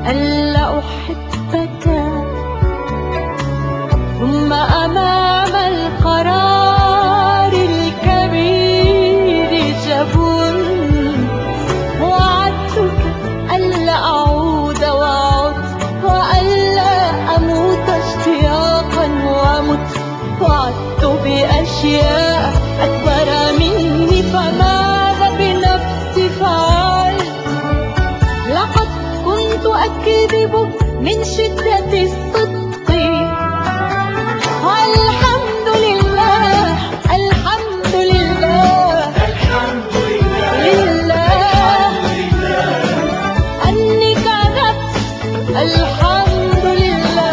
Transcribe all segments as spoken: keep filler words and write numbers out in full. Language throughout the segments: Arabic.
ألا أحبك، ثم أمام القرار الكبير جبن. وعدتك ألا أعود وعدت، وألا أموت اشتياقا ومت. وعدت بأشياء أكبر مني، فماذا بنفسي فعلت؟ لقد كنت أكذب من شدة الصدق، والحمد لله الحمد لله الحمد لله أني كذبت. الحمد لله.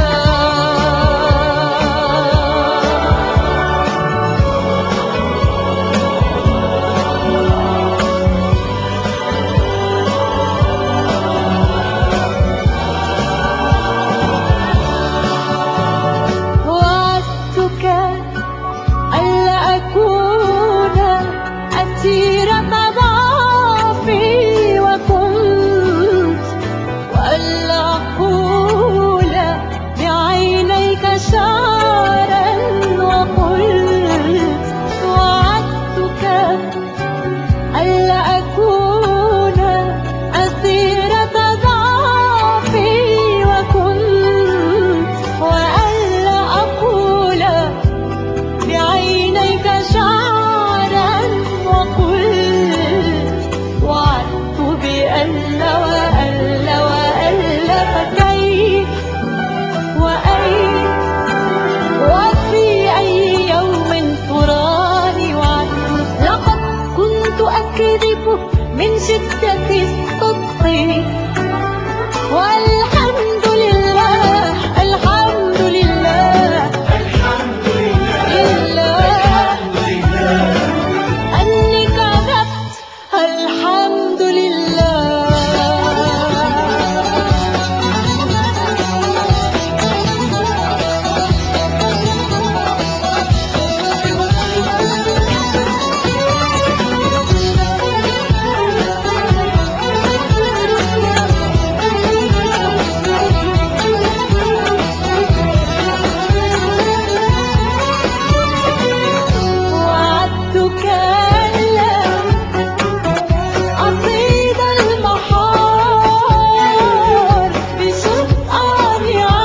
وعدتك ألا أكون أسيرة ضعفي وكنت، وألا أقول بعينيك شعرا وقلت. وعدتك ألا أكون أسيرة ضعفي وكنت، وألا أقول بعينيك شعرا وقلت. وعدت بألا وألا وألا، فكيف وأين وفي أي يوم تراني وعدت؟ لقد كنت أكذب من شدة الصدق، والحمد لله الحمد لله الحمد لله أني كذبت. الحمد لله. وعدتك ألا أصيد المحار بسطر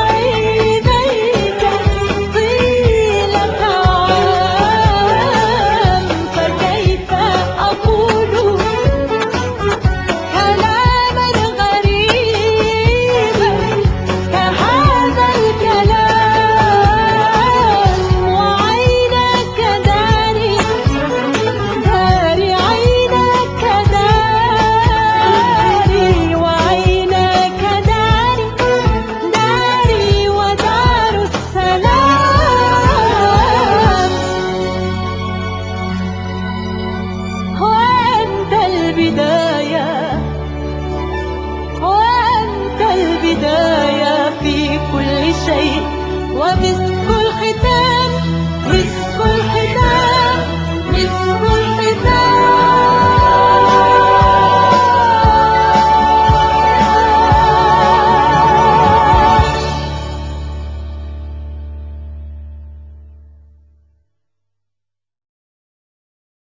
عينيك طيلة عام، فكيف أقول كلاما غريبا كهذا الكلام؟ وعينك داري داري عينك داري، وعينك داري داري ودار السلام. وأنت البداية، وأنت البداية في كل شيء، وبالسلام